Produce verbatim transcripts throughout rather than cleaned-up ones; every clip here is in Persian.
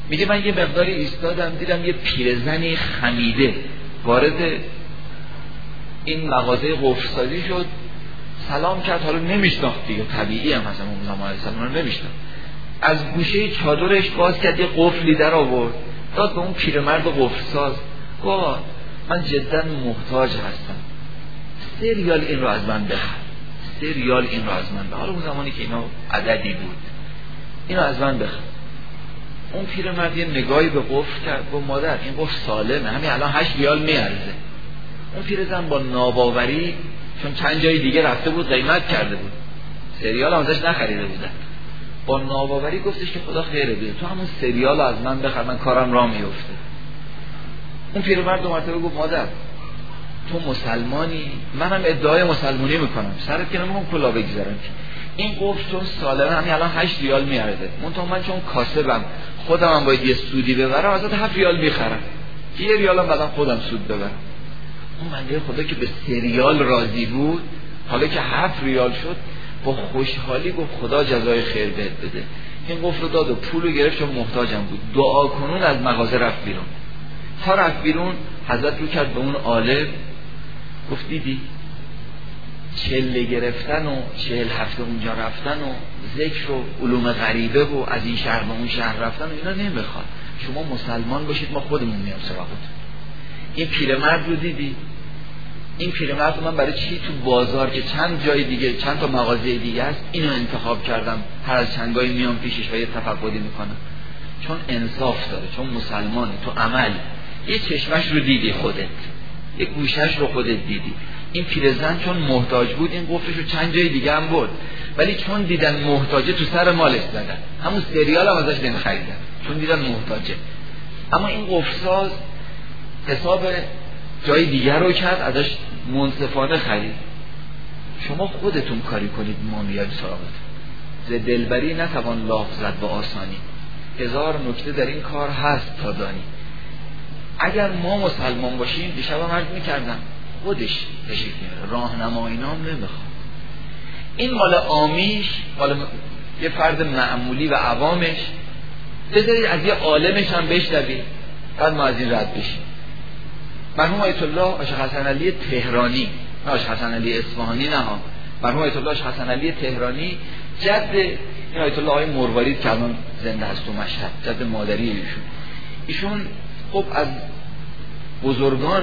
میگه من یه مقداری ایستادم دیدم یه پیرزنی خمیده وارد این مغازه قفل‌سازی شد، سلام کرد. حالا نمیشناخت دیگه، طبیعی هم مثلا اون زمان علیه السلام رو نمیشناخت. از گوشه چادرش باز کرد، یه قفلی در آورد داد به اون پیرمرد قفل‌ساز. گفت من جدا محتاج هستم، سه ریال این رو از من بخر، سه ریال این رو از من بخر. حالا اون زمانی که اینا عددی بود، اینو از من بخر. اون پیرمرد یه نگاهی به قفل کرد، گفت مادر این قفل سالمه، همین الان هشت ریال میارزه. اون پیرزن با ناباوری، چون چند جای دیگه رفته بود قیمت کرده بود، سه ریال ازش نخریده بودن، با ناباوری گفتش که خدا خیره بده، تو همون سه ریال از من بخر، من کارم راه میفته. اون پیرمرد دو مرتبه گفت مادر تو مسلمانی، منم ادعای مسلمانی میکنم، سرت که نمیخوام کلا بگذارم، این قفل چون سالمه همین الان هشت ریال میارزه، منتها من چون کاسبم خودم هم باید یه سودی ببرم، ازت هفت ریال میخرم، یه ریالم بعدم خودم سود ببرم. اون بنده خدا که به سه ریال راضی بود، حالا که هفت ریال شد با خوشحالی گفت خدا جزای خیر بهت بده. این قفل رو داد و پول رو گرفت، چون محتاجم بود. دعا کنون از مغازه رفت بیرون. تا رفت بیرون حضرت رو کرد به اون عالم، گفت دیدی چله گرفتن و چهل هفته اونجا رفتن و ذکر و علوم غریبه و از این شهر به اون شهر رفتن و اینا نمیخواد، شما مسلمان باشید ما خودمون میام سراغتون. این پیرمرد رو دیدی، این پیرمرد من برای چی تو بازار که چند جای دیگه چند تا مغازه دیگه است اینو انتخاب کردم، هر از چندگاهی میام پیشش و یه تفقدی میکنم، چون انصاف داره، چون مسلمانه، تو عمل یه چشمش رو دیدی خودت، یه گوشش رو خودت دیدی. این پیرزن چون محتاج بود این قفلش رو چند جای دیگه هم برد، ولی چون دیدن محتاجه تو سر مالش زدن، همون سریال هم ازش نمیخریدن چون دیدن محتاجه. اما این قفل‌ساز حساب جای دیگر رو کرد، ازش منصفانه خرید. شما خودتون کاری کنید ما میایم سراغتون. ز دلبری نتوان لاف زد به آسانی، هزار نکته در این کار هست تا دانی. اگر ما مسلمان باشیم، دیشب هم عرض میکردم خودش تشریف میاره، راهنمایی نام نمیخواد. این مال عامیش، مال یه فرد معمولی و عوامش، بذارید از یه عالمش هم بشنوید، بعد ما از این رد بشیم. مرحوم آیت الله آشق حسن علی تهرانی، نه آشق حسن علی اصفهانی، نه ها، مرحوم آیت الله آشق حسن علی تهرانی جد این آیت الله آقای مروارید که الان زنده هست تو مشهد، جد مادری ایشون. ایشون خب از بزرگان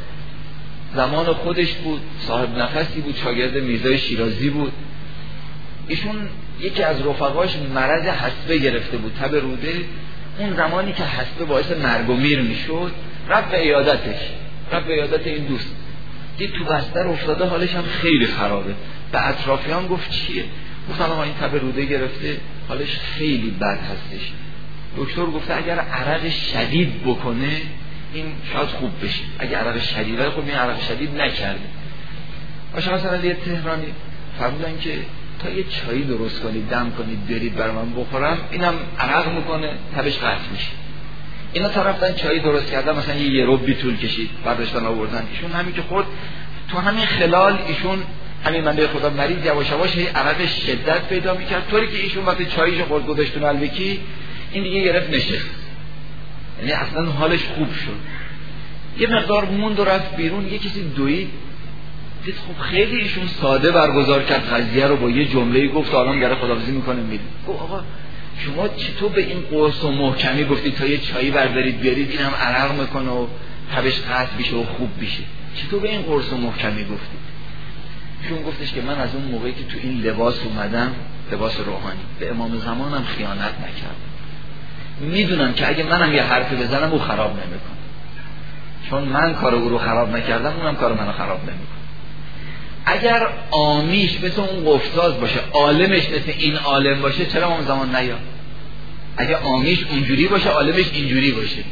زمان خودش بود، صاحب نفسی بود، شاگرد میرزای شیرازی بود. ایشون یکی از رفقاش مرض حصبه گرفته بود، تب روده. اون زمانی که حصبه باعث مرگ و میر میشد، رفت به عیادتش، رفت به عیادت این دوست، دید تو بستر افتاده، حالش هم خیلی خرابه. به اطرافیان گفت چیه؟ گفتن آقا این تب روده گرفته، حالش خیلی بد هستش. دکتر گفته اگر عرق شدید بکنه این شاید خوب بشه، اگه عرق شدیده، خب این عرق شدید نکرده. آشق حسن علی تهرانی فرمودن که تا یه چایی درست کنید، دم کنید برید برای من بخورم، اینم عرق میکنه، تبش قطع میشه. اینا تا رفتن چایی درست کردن، مثلا یه یه ربی طول کشید، برداشتن آوردن. ایشون همین که خورد، تو همین خلال ایشون همین بنده خدا مریض یواش یواش عرق شدت پیدا میکرد، طوری که ایشون وقتی چاییشو خورد گذاشت تو نلبکی، این دیگه گرفت نشست، یعنی اصلا حالش خوب شد. یه مقدار موند و رفت بیرون، یه کسی دوید، دید خب خیلی ایشون ساده برگزار کرد قضیه رو، با یه جمله‌ای گفت الان گره خداحافظی میکنه میره. گفت آقا شما چطور به این قرص و محکمی گفتی تا یه چایی بردارید بیارید، اینم عرق میکنه و تبش قطع بشه و خوب بشه، چطور به این قرص و محکمی گفتی؟ ایشون گفتش که من از اون موقعی که تو این لباس اومدم، لباس روحانی، به امام زمانم خیانت نکردم. میدونم که اگه منم یه حرفی بزنم او خراب نمیکنه، چون من کار او رو خراب نکردم، اونم کار منو خراب نمیکنه. اگر عامیش مثل اون قفل‌ساز باشه، عالمش مثل این عالم باشه، چرا اون زمان نیاد؟ اگه عامیش اونجوری باشه، عالمش اینجوری باشه،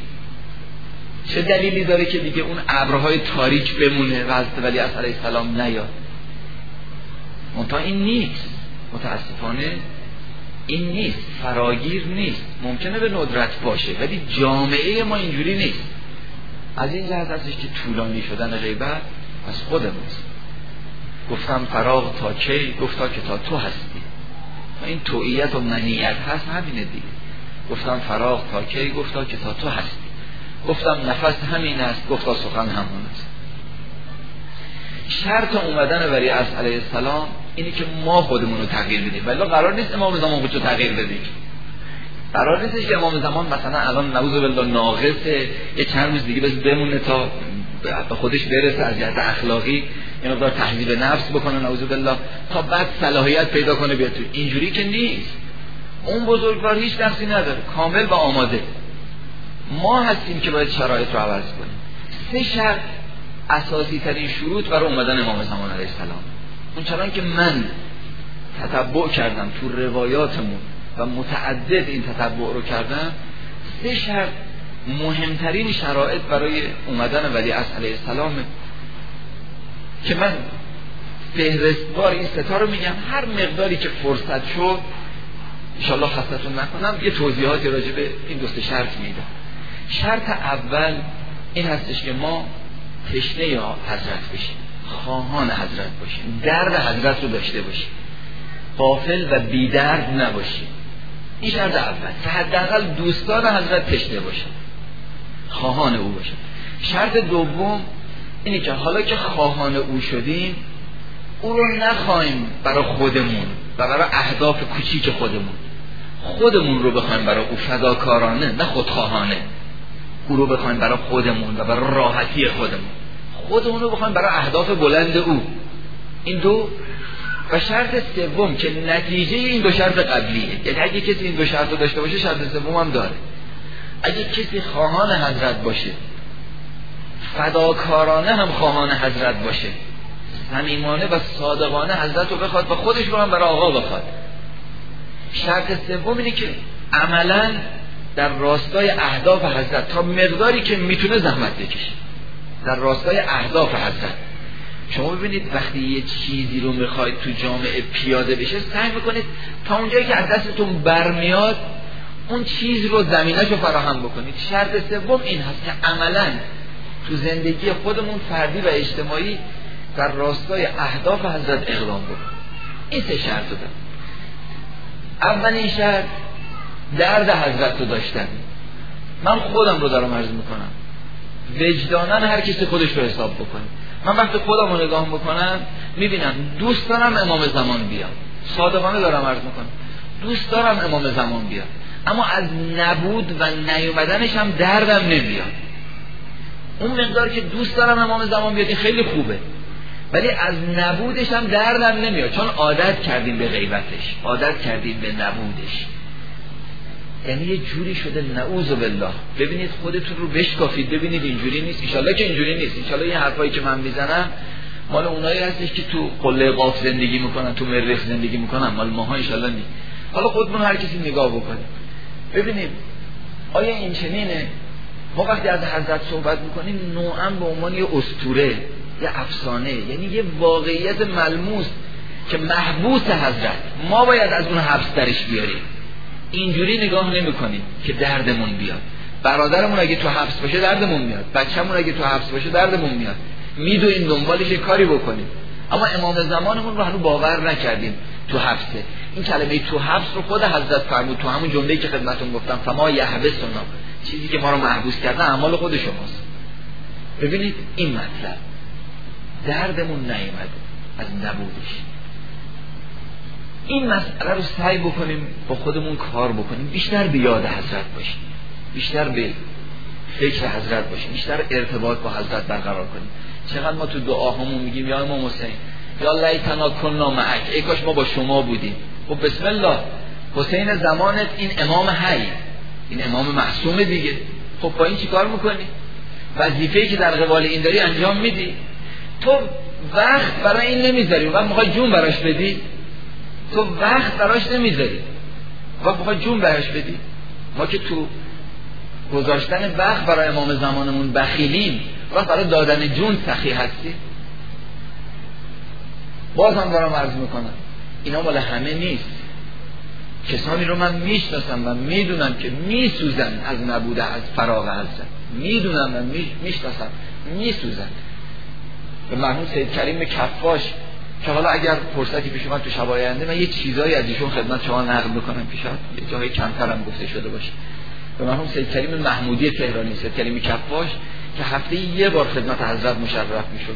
چه دلیلی داره که دیگه اون ابرهای تاریک بمونه و حضرت ولی علیه السلام نیاد؟ منتها این نیست، متاسفانه این نیست، فراگیر نیست. ممکنه به ندرت باشه ولی جامعه ما اینجوری نیست. از این جهت هستش که طولانی شدن غیبت از خودموست. گفتم فراغ تا کی؟ گفتا که تا تو هستی. این توعیت و منیت هست، همینه دیگه. گفتم فراغ تا کی؟ گفتا که تا تو هستی. گفتم نفس همین است. گفتا سخن همون است. شرط اومدن ولی عصر علیه السلام اینی که ما خودمون رو تغییر بدیم، ولی قرار نیست امام زمان خودشو تغییر بده. قرار نیست که امام زمان مثلا الان نعوذ بالله ناقصه، یه چند روز دیگه بس بمونه تا به خودش برسه، از جهت اخلاقی یه مقدار تهذیب نفس بکنه نعوذ بالله، تا بعد صلاحیت پیدا کنه بیاد تو. اینجوری که نیست. اون بزرگوار هیچ نقصی نداره، کامل و آماده. ما هستیم که باید شرایط رو عوض کنیم. سه شرط اساسی ترین شروط برای اومدن امام زمان علیه السلام. اون چنان که من تتبع کردم تو روایاتمون و متعدد این تتبع رو کردم، سه شرط مهمترین شرایط برای اومدن ولی عصر علیه السلام که من فهرستوار این ستا رو میگم. هر مقداری که فرصت شد انشاءالله خستتون نکنم یه توضیحاتی راجع به این دو سه شرط میدم. شرط اول این هستش که ما تشنه یا حضرت بشیم، خواهان حضرت باشیم، درد حضرت رو داشته باشیم، غافل و بی درد نباشیم. این شرط اول، که حداقل دوستان حضرت تشنه باشن، خواهان او باشن. شرط دوم اینه که حالا که خواهان او شدیم، او رو نخواهیم برای خودمون و برای اهداف کوچیک خودمون، خودمون رو بخوایم برای او فداکارانه، نه خودخواهانه. او رو بخوایم برای خودمون و برای راحتی خودمون، خودمون رو بخوایم برای اهداف بلند او. این دو. و شرط سوم که نتیجه این دو شرط قبلیه، یعنی اگه کسی این دو شرط رو داشته باشه شرط سوم هم داره. اگه کسی خواهان حضرت باشه، فداکارانه هم خواهان حضرت باشه، صمیمانه و صادقانه حضرت رو بخواد و خودش رو هم برای آقا بخواد. شرط سوم اینه که عملاً در راستای اهداف حضرت تا مقداری که میتونه زحمت بکشه در راستای اهداف حضرت. شما ببینید وقتی یه چیزی رو میخواید تو جامعه پیاده بشه، سعی میکنید تا اونجایی که از دستتون برمیاد اون چیز رو زمینه‌شو فراهم بکنید. شرط سوم این هست که عملاً تو زندگی خودمون فردی و اجتماعی در راستای اهداف حضرت اقدام بکنید. این سه شرط رو دارم. اولین شرط درد حضرت رو داشتن. من خودم رو دارم عرض میکنم، وجداناً هر کسی خودش رو حساب بکنه. من وقتی خودم رو نگاه میکنم میبینم دوست دارم امام زمان بیاد، صادقانه دارم عرض میکنم، دوست دارم امام زمان بیاد، اما از نبود و نیومدنش هم دردم نمیاد. اون مقدار که دوست دارم امام زمان بیاد این خیلی خوبه، ولی از نبودش هم دردم نمیاد، چون عادت کردیم به غیبتش، عادت کردیم به نبودش. یعنی یه جوری شده نعوذ بالله. ببینید خودتون رو بشکافید ببینید اینجوری نیست. انشالله که اینجوری نیست. انشالله این حرفایی که من میزنم مال اونایی هستش که تو قله قاف زندگی میکنن، تو مریخ زندگی میکنن، مال ماها انشالله نیست. حالا خودمون هر کسی نگاه بکنید ببینید آیا این چنینه؟ ما وقتی از حضرت صحبت میکنیم نوعا به عنوان یه اسطوره، یه افسانه، یعنی یه واقعیت ملموس که محبوس حضرت، ما باید از اون حبس درش بیاریم. اینجوری نگاه نمی کنیم که دردمون بیاد. برادرمون اگه تو حبس باشه دردمون میاد، بچه‌مون اگه تو حبس باشه دردمون میاد، میدویم دنبالش کاری بکنیم. اما امام زمانمون رو هنوز باور نکردیم تو حبسه. این کلمه تو حبس رو خود حضرت فرمود تو همون جمله‌ای که خدمتتون گفتم، فما یحبسنا، چیزی که ما رو محبوس کرده اعمال خود شماست. ببینید این مطلب دردمون نیامد از نبودش. این مسئله رو سعی بکنیم با خودمون کار بکنیم، بیشتر به یاد حضرت باشیم، بیشتر به فکر حضرت باشیم، بیشتر ارتباط با حضرت برقرار کنیم. چقدر ما تو دعاهامون میگیم یا امام حسین یا لیتنا کنا معک، ای کاش ما با شما بودیم. خب بسم الله، حسین زمانت این امام حی، این امام معصوم دیگه. خب با این چی کار میکنی؟ وظیفه‌ای که در قبال این داری انجام میدی. تو وقت برای این نمیذاری، وقت میخوای جون براش بدی، تو وقت براش نمیذاری، وقت میخوای جون براش بدی. ما که تو گذاشتن وقت برای امام زمانمون بخیلیم، وقت برای دادن جون سخی هستی. باز هم دارم عرض میکنم اینا مال همه نیست. کسانی رو من میشناسم و میدونم که میسوزن از نبوده، از فراغ حضرت، میدونم و میشناسم میسوزن. به مرحوم سید کریم کفاش که حالا اگر فرصتی پیش اومد تو شب آینده من یه چیزایی از ایشون خدمت شما نقل بکنم پیشات، یه جایی کمتر هم گفته شده باشه. به مرحوم سید کریم محمودی تهرانی، سید کریم کفاش که هفته یه بار خدمت حضرت مشرف میشد.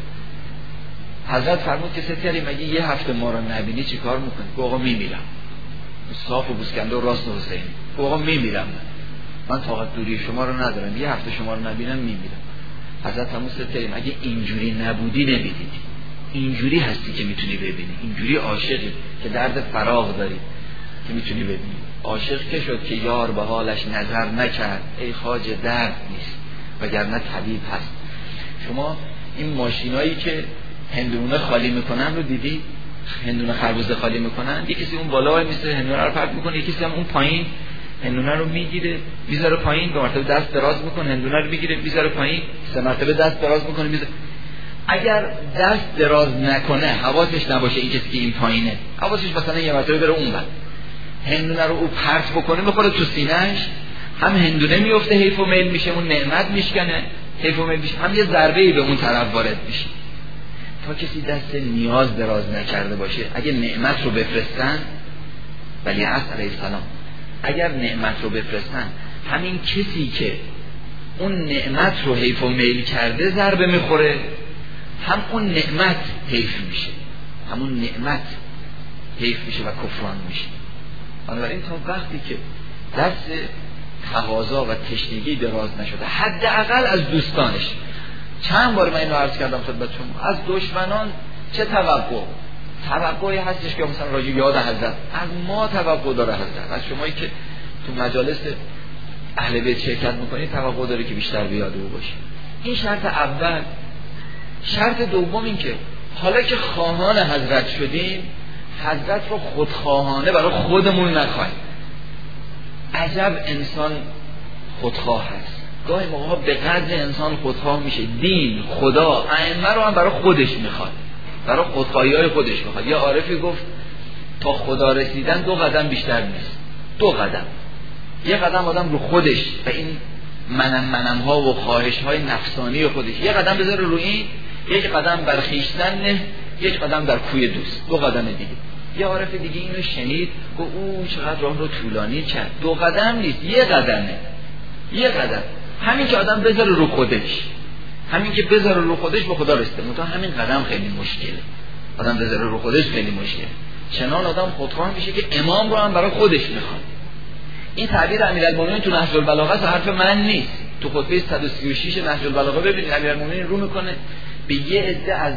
حضرت فرمود که سید کریم اگه یه هفته ما رو نبینی چی کار میکنی؟ گفت آقا میمیرم. صاف و بوسکنده و راست و حسینی. گفت آقا میمیرم، من طاقت دوری شما رو ندارم، یه هفته شما رو نبینم میمیرم. حضرت فرمود سید کریم اگه اینجوری نبودی نمیدیدی، اینجوری هستی که میتونی ببینی، اینجوری عاشقی که درد فراق داری که میتونی ببینی. عاشق که شد که یار به حالش نظر نکرد، ای خواجه درد نیست وگرنه طبیب هست. شما این ماشینایی که هندونه خالی میکنن رو دیدی؟ هندونه خربوزه خالی میکنن، یکی کسی اون بالا میسه هندونه رو پرت میکنه، یکی کسی هم اون پایین هندونه رو میگیره میذاره پایین، به مرتبه دست دراز میکنه هندونه رو میگیره میذاره پایین، سه مرتبه دست دراز میکنه میذاره. اگر دست دراز نکنه، حواسش نباشه این کسی که این پایینه، حواسش مثلا یه مرتبه بره اون بعد هندونه رو او پرت بکنه میخوره تو سینه‌اش، هم هندونه میفته حیف و میل میشه، اون نعمت میشکنه حیف و میل میشه، هم یه ضربه‌ای به اون طرف وارد میشه. تا کسی دست نیاز دراز نکرده باشه، اگه نعمت رو بفرستن، ولی عصر علیه السلام اگر نعمت رو بفرستن، همین کسی که اون نعمت رو حیف و میل کرده ضربه میخوره، هم اون نعمت حیف میشه، همون نعمت حیف میشه و کفران میشه. بنابراین تا وقتی که دست تقاضا و تشنگی دراز نشده، حداقل از دوستانش، چند بار من اینو عرض کردم خدمت شما، از دشمنان چه توقع؟ توقعی هستش که مثلا راجع یاد حضرت، از ما توقع داره حضرت، از شمایی که تو مجالس اهل بیت شرکت میکنید توقع داره که بیشتر به یاد او باشی. این شرط اول. شرط دوم این که حالا که خواهان حضرت شدیم، حضرت رو خودخواهانه برای خودمون نخواهیم. عجب انسان خودخواه هست. گاهی موقع به قدر انسان خودخواه میشه، دین، خدا، ائمه رو هم برای خودش میخواد، برای خودخواهی‌های خودش میخواد. یه عارفی گفت تا خدا رسیدن دو قدم بیشتر نیست، دو قدم. یه قدم آدم رو خودش و این منم منم ها و خواهش های نفسانی خودش یه قدم بذاره رو این، یک قدم بر خویشتن نه، یک قدم در کوی دوست، دو قدم دیگه. یه عارف دیگه اینو شنید گفت او چقدر راه رو طولانی کرد. دو قدم نیست، یه قدمه، یه قدم. همین که آدم بذاره رو خودش، همین که بذاره رو خودش به خدا رسیده. منتها همین قدم خیلی مشکله، آدم بذاره رو خودش خیلی مشکله. چنان آدم خودخواه میشه که امام رو هم برای خودش میخواد. این تعبیر امیرالمومنین تو نهج البلاغه حرف من نیست. تو خطبه صد و سی و شش نهج البلاغه ببینید امیرالمومنین رو میکنه به یه عده از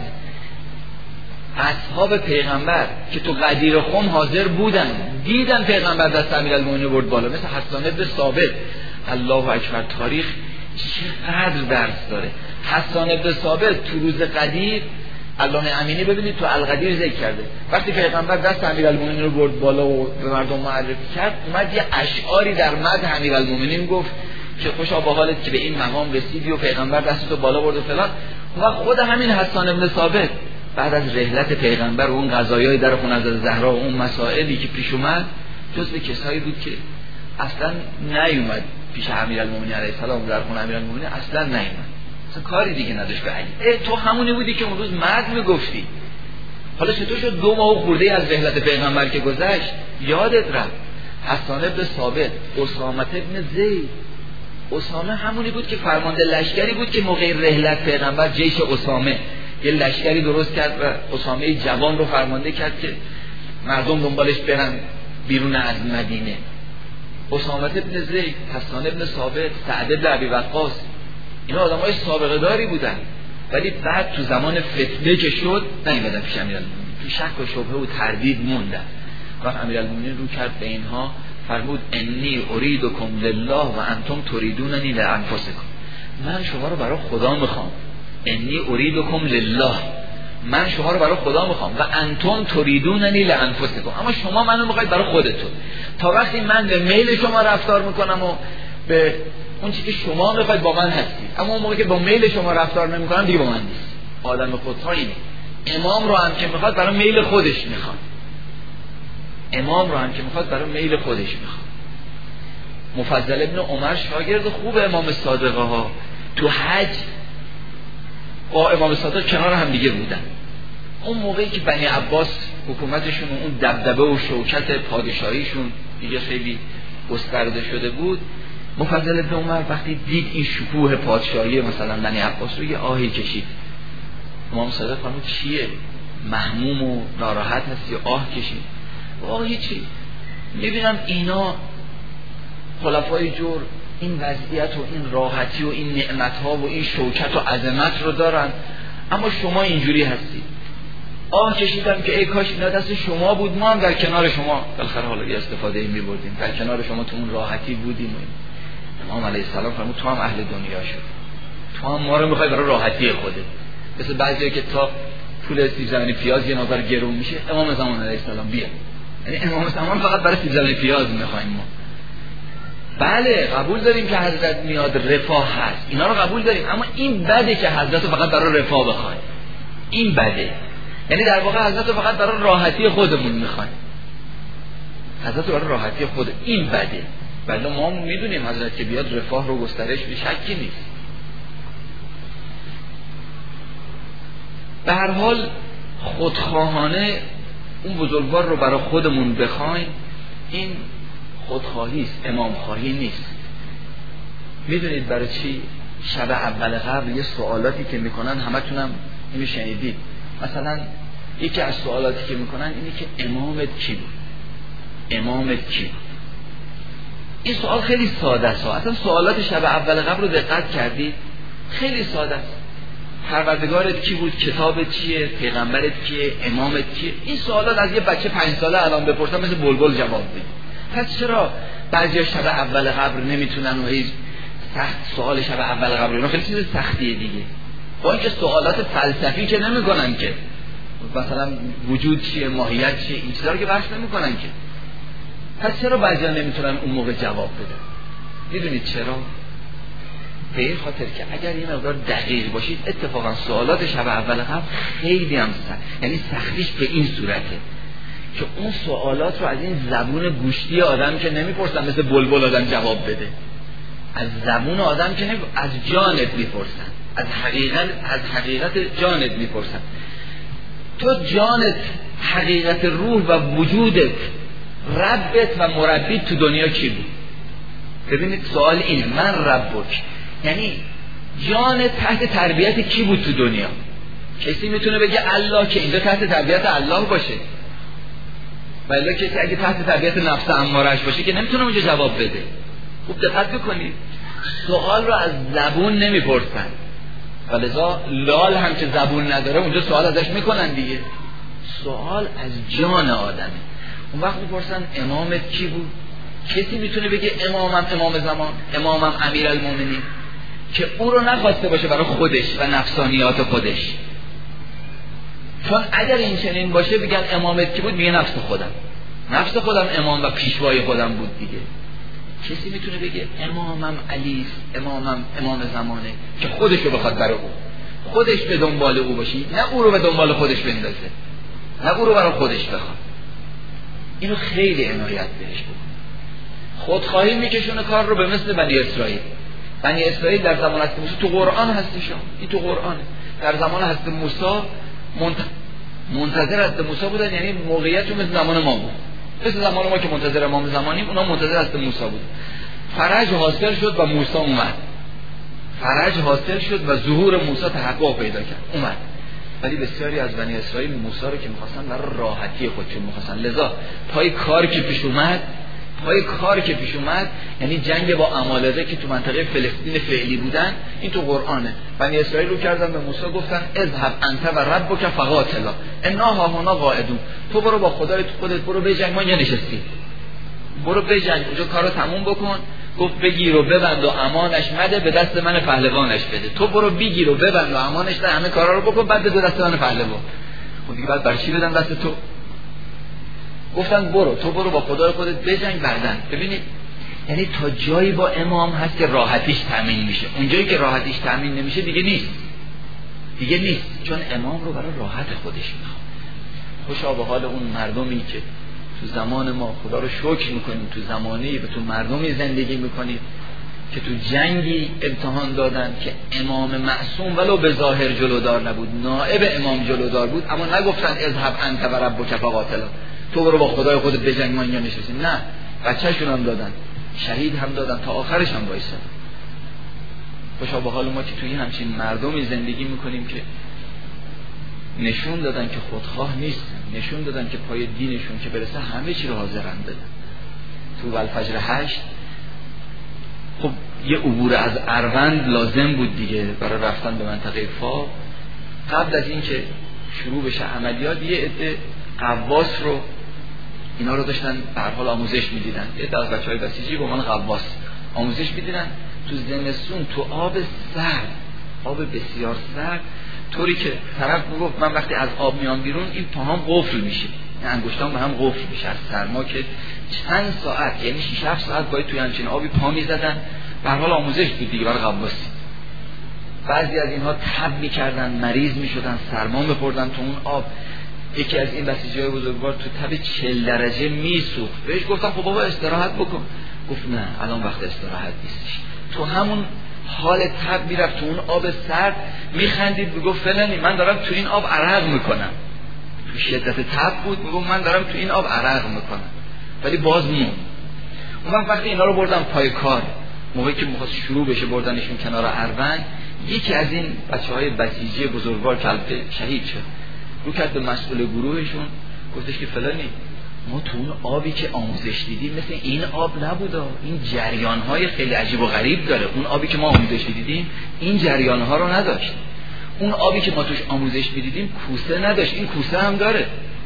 اصحاب پیغمبر که تو غدیر خم حاضر بودن، دیدن پیغمبر دست امیرالمومنین برد بالا، مثل حسان بن ثابت. الله اکبر، تاریخ چقدر درس داره. حسان بن ثابت تو روز غدیر، علامه امینی ببینید تو الغدیر ذکر کرده، وقتی پیغمبر دست امیرالمومنین رو برد بالا و به مردم معرفی کرد، اومد یه اشعاری در مدح امیرالمومنین گفت که خوشا به حالت که به این مقام رسیدی و پیغمبر دستتو بالا برد و فلان. و خود همین حسان بن ثابت بعد از رحلت پیغمبر و اون قضایای در خونه حضرت زهرا و اون مسائلی که پیش اومد، جزو کسایی بود که اصلا نیومد پیش امیرالمومنین علیه السلام، در خونه امیرالمومنین اصلا نیومد، اصلا کاری دیگه نداشت به علی. تو همونی بودی که اون روز مرد میگفتی، حالا چطور شد دو ماه خورده از رحلت پیغمبر که گذشت یادت رفت؟ حسان بن ثابت، اسامه بن زید. اسامه همونی بود که فرمانده لشکری بود که موقع رحلت پیغمبر جیش اسامه یه لشکری درست کرد و اسامه جوان رو فرمانده کرد که مردم دنبالش برن بیرون از مدینه. اسامه بن زید، حسان بن ثابت، سعد بن ابی وقاص، اینا آدمای سابقه داری بودن، ولی بعد تو زمان فتنه که شد نیومدن پیش امیرالمومنین، تو شک و شبهه و تردید موندن. و امیرالمومنین رو کرد به اینها، فرمود انی اریدکم لله و انتم تریدوننی لانفسکم. من شما رو برای خدا میخوام، انی اریدکم لله، من شما رو برای خدا میخوام و انتم تریدوننی لانفسکم، اما شما منو میخواید برای خودتون. تا وقتی من به میل شما رفتار میکنم و به اون چیزی که شما میخواید با من هستید، اما اون موقع که با میل شما رفتار نمیکنم دیگه با من نیست. آدم خودخواه اینه. امام رو هم که میخواد برای میل خودش میخواد، امام رو هم که میخواد برای میل خودش میخواد. مفضل ابن عمر شاگرد خوب امام صادقه ها، تو حج با امام صادق کنار هم دیگه بودن. اون موقعی که بنی عباس حکومتشون اون دبدبه و شوکت پادشاهیشون دیگه خیلی گسترده شده بود، مفضل ابن عمر وقتی دید این شکوه پادشاهی مثلا بنی عباس رو یه آهی کشید. امام صادق فرمود چیه؟ محموم و ناراحت هستی؟ آه کشید. آه چی؟ میبینم اینا خلفای جور این وضعیت و این راحتی و این نعمتها و این شوکت و عظمت رو دارن، اما شما اینجوری هستید. آه کشیدم که ای کاش اینا دست شما بود، ما هم در کنار شما بالاخره حالا یه استفاده می بردیم، در کنار شما تو اون راحتی بودیم. امام علیه السلام فرمود تو هم اهل دنیا شد، تو هم ما رو میخوای برای راحتی خودت. مثل بعضیا که تا پول سیب زمینی پیاز یه نظر گرون میشه، امام زمان علیه السلام بیا، یعنی امام زمان فقط برای سیب زمینی پیاز میخوایم ما. بله قبول داریم که حضرت میاد رفاه هست، اینا رو قبول داریم، اما این بده که حضرت رو فقط برای رفاه بخوایم. این بده، یعنی در واقع حضرت رو فقط برای راحتی خودمون میخوایم، حضرت رو برای راحتی خود. این بده. ولی ما میدونیم حضرت که بیاد رفاه رو گسترش به شکی نیست. به هر حال خودخواهانه اون بزرگوار رو برای خودمون بخوایم، این خودخواهی است، امام خواهی نیست. میدونید برای چی؟ شب اول قبل یه سوالاتی که میکنن همتونم اینو شنیدید. مثلا یکی از سوالاتی که میکنن اینه که امامت کی بود؟ امامت کی بود؟ این سوال خیلی ساده است. اصلا سوالات شب اول قبل رو دقت کردید؟ خیلی ساده است. پروردگارت کی بود؟ کتابت چیه؟ پیغمبرت کیه؟ امامت کیه؟ این سوالات از یه بچه پنج ساله الان بپرسن مثل بلبل جواب بده. پس چرا بعضیا شب اول قبل نمیتونن و هیچ سخت سوال شب اول قبل اینا خیلی چیز سختیه دیگه. با اینکه سوالات فلسفی که نمیکنن که، مثلا وجود چیه، ماهیت چیه، این چیزا رو که بحث نمیکنن که. پس چرا بعضیا نمیتونن اون موقع جواب بدن؟ میدونید چرا؟ به این خاطر که اگر یه مقدار دقیق باشید اتفاقا سوالات شب اول قبل خیلی هم سخت، یعنی سختیش به این صورته که اون سوالات رو از این زبون گوشتی آدم که نمیپرسن مثل بلبل آدم جواب بده، از زبون آدم که نمی... از جانت میپرسن، از حقیقت از حقیقت جانت میپرسن. تو جانت، حقیقت روح و وجودت، ربت و مربیت تو دنیا کی بود؟ ببینید سوال اینه، من ربک، یعنی جان تحت تربیت کی بود تو دنیا؟ کسی میتونه بگه الله که اینجا تحت تربیت الله باشه، ولی کسی اگه تحت تربیت نفس اماره‌اش باشه که نمیتونه اونجا جواب بده. خوب دقت بکنید، سوال رو از زبون نمیپرسن، ولذا لال هم که زبون نداره اونجا سوال ازش میکنن دیگه. سوال از جان آدمه. اون وقت میپرسن امامت کی بود؟ کسی میتونه بگه امامم امام زمان، امامم امیرالمومنین، که او رو نخواسته باشه برای خودش و نفسانیات خودش. چون اگر این چنین باشه بگن امامت کی بود، میگه نفس خودم، نفس خودم امام و پیشوای خودم بود دیگه. کسی میتونه بگه امامم علی است، امامم امام زمانه، که خودش رو بخواد برای او، خودش به دنبال او باشی، نه او رو به دنبال خودش بندازه، نه او رو برای خودش بخواد. اینو خیلی عنایت بهش بکن. خودخواهی میکشونه کار رو به مثل بنی اسرائیل. بنی اسرائیل در زمان حضرت موسی تو قرآن هستش، این تو قرآنه. در زمان حضرت موسی منتظر حضرت موسی بودن، یعنی موقعیت مثل زمان ما بود، مثل زمان ما که منتظر امام زمانیم، اونا منتظر حضرت موسی بود. فرج حاصل شد و موسی اومد، فرج حاصل شد و ظهور موسی تحقق پیدا کرد، اومد. ولی بسیاری از بنی اسرائیل موسی رو که می‌خواستن برای راحتی خودشون می‌خواستن، لذا پای کار که پیش اومد پای کار که پیش اومد یعنی جنگ با عمالقه که تو منطقه فلسطین فعلی بودن، این تو قرآنه. بنی اسرائیل رو کردن به موسی گفتن اذهب انت و ربک فقاتلا انا هاهنا قاعدون، تو برو با خدای خودت برو بجنگ، ما اینجا نشستیم، برو بجنگ، اونجا کارو تموم بکن. گفت بگیر و ببند و امانش مده، به دست من پهلوانش بده. تو برو بگیر و ببند و امانش ده، همه کارا رو بکن، بعد به دست من پهلوان. خب دیگه بعد برای چی بدن دست تو؟ گفتن برو، تو برو با خدای خودت بجنگ بعدن. ببینید یعنی تا جایی با امام هست که راحتیش تامین میشه، اون جایی که راحتیش تامین نمیشه دیگه نیست، دیگه نیست، چون امام رو برای راحت خودش میخواد. خوشا به حال اون مردمی که تو زمان ما خدا رو شکر میکنیم، تو زمانی و تو مردمی زندگی میکنید که تو جنگی امتحان دادن که امام معصوم ولو به ظاهر جلودار نبود، نائب امام جلودار بود، اما نگفتن اذهب انت و ربک فقاتلا، تو برو با خدای خودت بجنگ ما اینجا نشستیم. نه، بچه‌شون هم دادن، شهید هم دادن، تا آخرش هم وایسادن. خوشا به حال ما که توی همچین مردمی زندگی میکنیم که نشون دادن که خودخواه نیستن، نشون دادن که پای دینشون که برسه همه چی رو حاضرن بدن. تو الفجر هشت خب یه عبور از اروند لازم بود دیگه برای رفتن به منطقه فا. قبل از این که شروع بشه عملیات، یه عده قواس رو اینا رو داشتن به هر حال آموزش میدیدن، یه عده از بچهای بسیجی به عنوان قواس آموزش میدیدن تو زمستون تو آب سرد، آب بسیار سرد، طوری که طرف میگفت من وقتی از آب میام بیرون این پاهام قفل میشه، این انگشتام به هم قفل میشه از سرما، که چند ساعت یعنی شش هفت ساعت باید توی همچین آبی پا میزدن. به هر حال آموزش بود دیگه برای قواسی. بعضی از اینها تب میکردن، مریض میشدن، سرما میخوردن تو اون آب. یکی از این بسیجی‌های بزرگوار تو تب چهل درجه میسوخت. بهش گفتم خب بابا استراحت بکن. گفت نه الان وقت استراحت نیستش. تو همون حال تب میرفت تو اون آب سرد، میخندید، میگفت فلانی من دارم تو این آب عرق میکنم. تو شدت تب بود، میگفت من دارم تو این آب عرق میکنم، ولی باز مون. اون وقت وقتی اینا رو بردن پای کار، موقعی که میخواست شروع بشه بردنشون کنار اروند، یکی از این بچهای بسیجی بزرگوار که البته شهید شد رو کرد به مسئول گروهشون، گفتش که فلانی ما تو اون آبی که آموزش دیدیم مثل این آب نبوده، این جریانهای خیلی عجیب و غریب داره. اون آبی که ما آموزش دیدیم این جریانها رو نداشت. اون آبی که ما توش آموزش میدیدیم کوسه نداشت، این کوسه هم داره.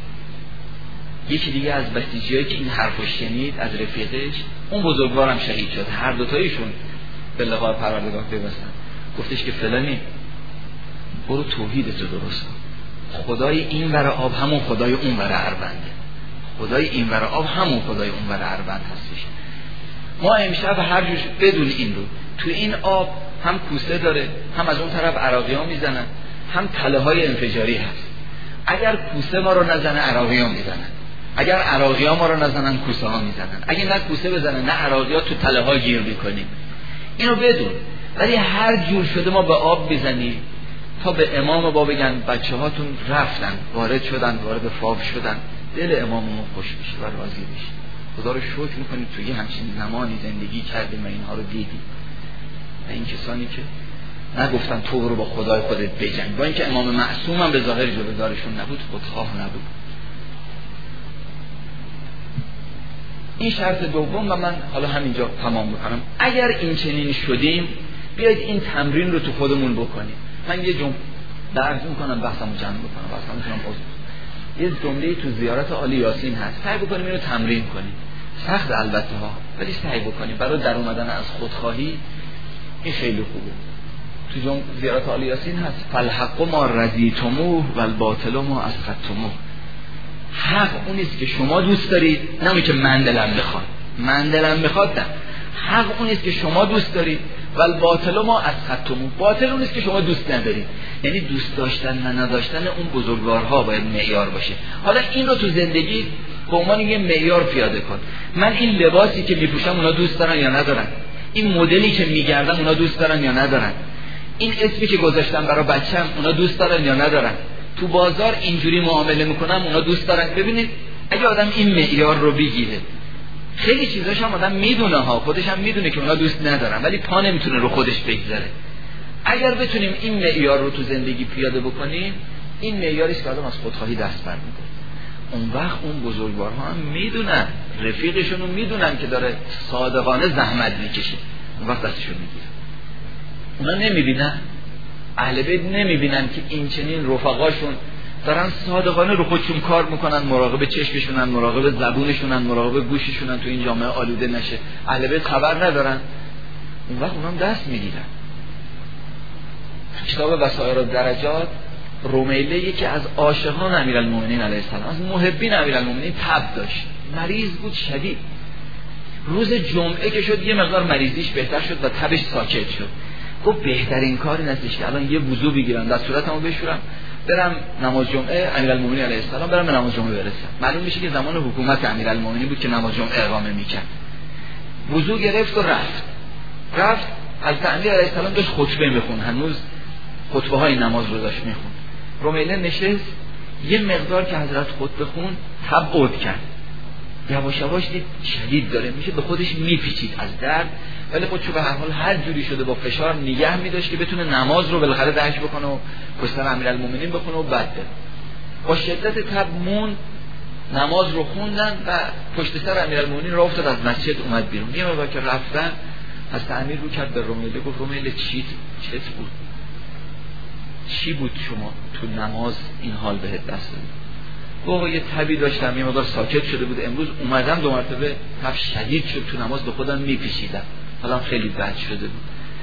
یکی دیگه از بسیجیایی که این حرفو شنید از رفیقش، اون بزرگوارم شهید شد، هر دوتایشون به لقاء پروردگار پیوستن. گفتش که فلانی برو توحیدتو درست کن، خدای این ور آب همون خدای اون ور ارونده، خدای این ور آب همون خدای اون ور اروند هستش. ما امشب هر جوش بدون این رو تو این آب هم کوسه داره، هم از اون طرف عراقی ها میزنن، هم تله های انفجاری هست. اگر کوسه ما رو نزنه عراقی ها میزنن، اگر عراقی ها ما رو نزنن کوسه ها میزنن، اگر نه کوسه بزنن نه عراقی ها تو تله ها گیر میکنیم. اینو بدون. ولی هر جور شده ما به آب بزنیم تا به امام با بگن بچه هاتون رفتن، وارد شدن، وارد فاو شدن، دل اماممون خوش میشه و راضی میشه. خدا رو شکر میکنیم توی همچین زمانی زندگی کردیم و اینها رو دیدیم. و این کسانی که نگفتن تو برو با خدای خودت بجنگ، با اینکه امام معصوم هم به ظاهر جلودارشون نبود، خودخواه نبود. این شرط دوم و من حالا همینجا تمام میکنم. اگر این چنین شدیم بیایید این تمرین رو تو خودمون بکنیم. من یه جمله درس میکنم بحثمو جمع بکنم، بحثمو میتونم عذر. یه جمله تو زیارت عالی یاسین هست، سعی بکنیم اینو تمرین کنیم. سخت البته ها، ولی سعی بکنیم برای در اومدن از خودخواهی. این خیلی خوبه. تو جمله زیارت عالی یاسین هست فالحق ما رضیتموه والباطل ما اسخطتموه. حق اون است که شما دوست دارید، نه اونی که من دلم بخواد. من دلم بخواد نه. حق اون است که شما دوست دارید، والباطل ما اسخطتموه. باطل اون است که شما دوست ندارید. یعنی دوست داشتن و نداشتن اون بزرگوارها باید معیار باشه. حالا این رو تو زندگی به عنوان یه معیار پیاده کن. من این لباسی که میپوشم اونا دوست دارن یا ندارن؟ این مدلی که میگردم اونا دوست دارن یا ندارن؟ این اسمی که گذاشتم برای بچه‌م اونا دوست دارن یا ندارن؟ تو بازار اینجوری معامله میکنم اونا دوست دارن؟ ببینید اگه آدم این معیار رو بگیره، خیلی چیزاش هم آدم میدونه ها، خودش هم میدونه که اونا دوست ندارن، ولی پا نمیتونه رو خودش بگذاره. اگر بتونیم این معیار رو تو زندگی پیاده بکنیم، این معیاری است که آدم از خودخواهی دست برمی‌داره. اون وقت اون بزرگوارها هم میدونن، رفیقشون رو میدونن که داره صادقانه زحمت میکشه، اون وقت دستشون میگیره. اونا نمیبینن، اهل بیت نمیبینن که این چنین رفقاشون دارن صادقانه رو خودشون کار میکنن، مراقب چشمشونن، مراقب زبونشونن، مراقب گوششونن تو این جامعه آلوده نشه. اهل بیت خبر ندارن، اون وقت اونام دست میگیرن. کتاب وسائر الدرجات رومیله یکی از عاشقان امیرالمومنین علیه السلام، از محبین امیرالمومنین، تب داشت، مریض بود شدید. روز جمعه که شد یه مقدار مریضیش بهتر شد و تبش ساکت شد. گفت بهترین کاری نستش که الان یه وضو بگیرم، در صورتمو بشورم، برم نماز جمعه امیرالمومنین علیه السلام، برم به نماز جمعه برسم. معلوم میشه که زمان حکومت امیرالمومنین بود که نماز جمعه اقامه میکرد. وضو گرفت و رفت. رفت حضرت امیر علیه السلام داشت خطبه میخون، هنوز خطبه های نماز رو داشت میخون. رمیله نشست، یه مقدار که حضرت خطبه خون تبعد کرد، یواش یواش دید شدید داره میشه، به خودش میپیچید از درد، ولی خودشو به هر حال هر جوری شده با فشار نگه میداشت که بتونه نماز رو بالاخره درک بکنه و پشت سر امیرالمومنین بخونه و بعد بره. با شدت تب موند، نماز رو خوندن و پشت سر امیرالمومنین راه افتاد، از مسجد اومد بیرون. یه موقع که رفتن از امیر رو کرد به رمیله، گفت رمیله چی چت بود؟ چی بود شما تو نماز این حال بهت دست داد؟ گفت یه تبی داشتم، یه مقدار ساکت شده بود، امروز اومدم دو مرتبه تب شدید شد، تو نماز به خودم میپیچیدم، حالا خیلی بد شده بود.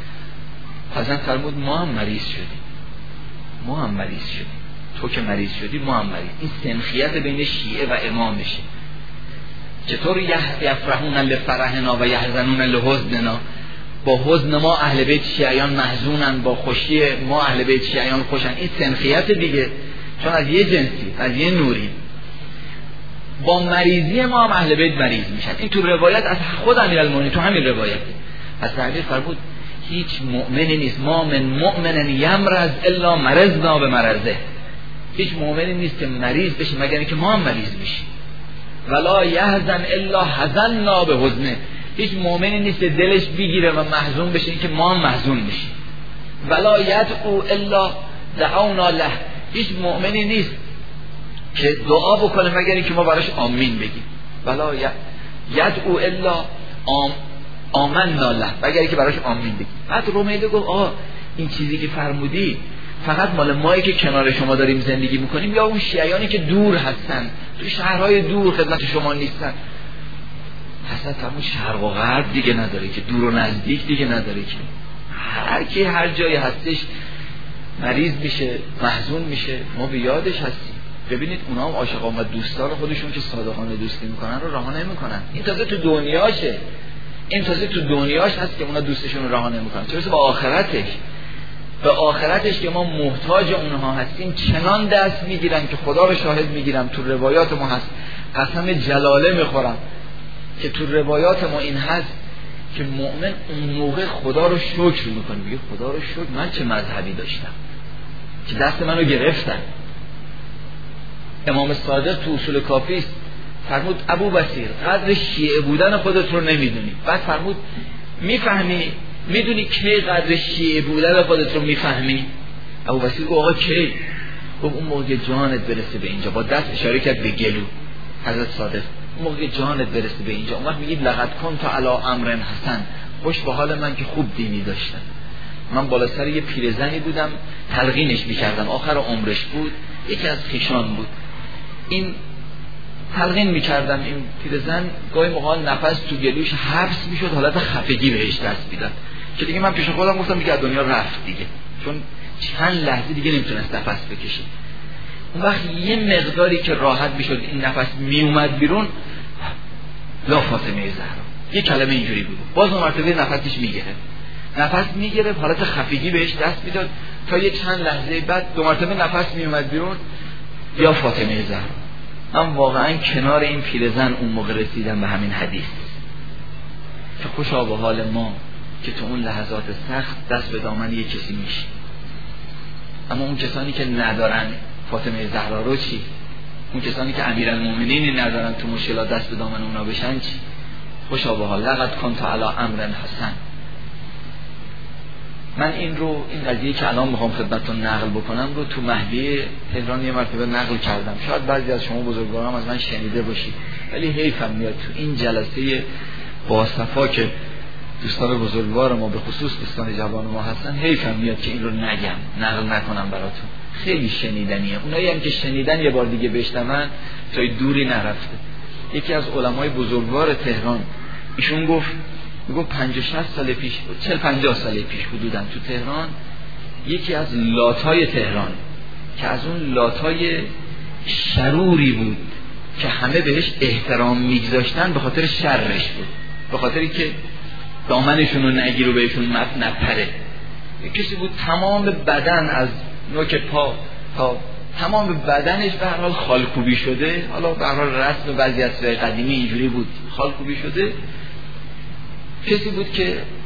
حضرت فرمود ما هم مریض شدیم، ما هم مریض شدیم، تو که مریض شدی ما هم مریض. این سنخیت بین شیعه و امامشه. چطور یفرحون لفرحنا و یحزنون لحزننا، با حزن ما اهل بیت شیعیان محزونن، با خوشی ما اهل بیت شیعیان خوشن. این سنخیت دیگه، چون از یه جنسی، از یه نوری. با مریضی ما هم اهل بیت مریض میشن. این تو روایت از خود امیرالمومنین، تو همین روایته از تعبیر فرمود هیچ مؤمنی نیست، ما من مؤمن یمرض الا مرضنا به مرضه، هیچ مؤمنی نیست که مریض بشه مگر اینکه ما هم مریض میشیم. ولا یحزن الا حزننا به حزنه، هیچ مؤمنی نیست که دلش بگیره و محزون بشه اینکه ما هم محزون میشیم. ولا یدعو الا دعونا له، هیچ مؤمنی نیست که دعا بکنه مگر اینکه ما براش آمین بگیم. ولا یدعو الا آم آمنا له، مگر اینکه براش آمین بگیم. بعد رمیله گفت آه این چیزی که فرمودی فقط مال مایی که کنار شما داریم زندگی میکنیم یا اون شیعیانی که دور هستن، تو شهرهای دور خدمت شما نیستن؟ حسن فرمود شرق و غرب دیگه نداره که، دور و نزدیک دیگه نداره که، هر کی هر جایی هستش مریض میشه، محزون میشه، ما به یادش هستیم. ببینید اونا هم عاشقان و دوستان خودشون که صادقانه دوستی میکنن رو رها نمیکنن. این تازه تو دنیاشه، این تازه تو دنیاش هست که اونا دوستشون رو رها نمیکنن، چه با آخرتش. به آخرتش که ما محتاج اونها هستیم چنان دست میگیرن که خدا رو شاهد میگیرم، تو روایات ما هست، قسم جلاله میخورم که تو روایات ما این هست که مؤمن اون موقع خدا رو شکر میکنه، میگه خدا رو شکر من چه مذهبی داشتم که دست منو گرفتن. امام صادق تو اصول کافی فرمود ابو بصیر قدر شیعه بودن خودت رو نمیدونی. بعد فرمود میفهمی، میدونی کی قدر شیعه بودن خودت رو میفهمی؟ ابو بصیر گفت آقا کی؟ گفت اون موقع جانت برسه به اینجا، با دست اشاره کرد به گلو حضرت صادق، اون موقع جانت برسه به اینجا، اون وقت میگید لقد کنت علی امر حسن، خوش به حال من که خوب دینی داشتم. من بالا سر یه پیرزنی بودم تلقینش میکردم، آخر عمرش بود، یکی از خویشان بود، این تلقین میکردم، این پیرزن گاهی موقع نفس تو گلوش حبس میشد، حالت خفگی بهش دست میداد که دیگه من پیش خودم گفتم دیگه دنیا رفت دیگه، چون چند لحظه دیگه نمیتونست نفس بکشه. اون وقت یه مقداری که راحت میشد این نفس میومد بیرون، لا فاطمه زهرا یه کلمه اینجوری بود، باز اون مرتبه نفسش میگرفت، نفس میگرفت، حالت خفگی بهش دست میداد تا یه چند لحظه بعد دو مرتبه نفس میومد بیرون، یا فاطمه زهرا. من واقعا کنار این پیرزن اون موقع رسیدم به همین حدیث که خوشا به حال ما که تو اون لحظات سخت دست به دامن یه کسی میشه. اما اون کسانی که ندارن فاطمه زهرا رو چی؟ اون کسانی که امیرالمومنین ندارن تو مشکلات دست به دامن اونا بشن چی؟ خوشا به حال لقد کنت علی امر حسن. من این رو، این قضیه که الان میخوام خدمتتون نقل بکنم رو تو مهدی تهران یه مرتبه نقل کردم، شاید بعضی از شما بزرگوارم از من شنیده باشید، ولی حیفم میاد تو این جلسه با صفا که دوستان بزرگوار ما به خصوص دوستان جوان ما هستن، حیفم میاد که این رو نگم، نقل نکنم براتون، خیلی شنیدنیه. اونایی هم که شنیدن یه بار دیگه بشنون تا دوری نرفته. یکی از علمای بزرگوار تهران ایشون گفت میگفت پنجاه شصت سال پیش، چهل پنجاه سال پیش حدوداً تو تهران یکی از لاتای تهران که از اون لاتای شروری بود که همه بهش احترام میگذاشتن به خاطر شرش بود، به خاطری که دامنشون رو نگیر و بهشون مف نپره. کسی بود تمام بدن از نوک پا تا تمام بدنش به هر حال خالکوبی شده، حالا به هر حال رسم بعضی از قدیمی اینجوری بود، خالکوبی شده. کسی بود که